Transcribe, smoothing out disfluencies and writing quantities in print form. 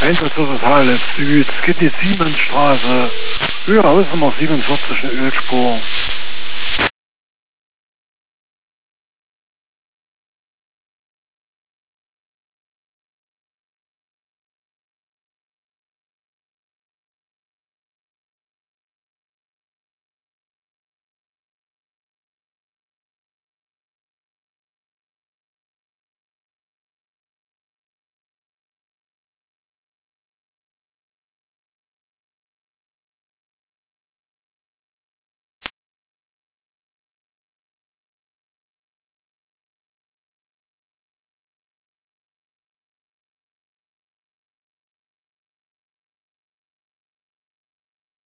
Einsatzort Halle Süd, es geht die Siemensstraße, Höhe Hausnummer 47, eine Ölspur.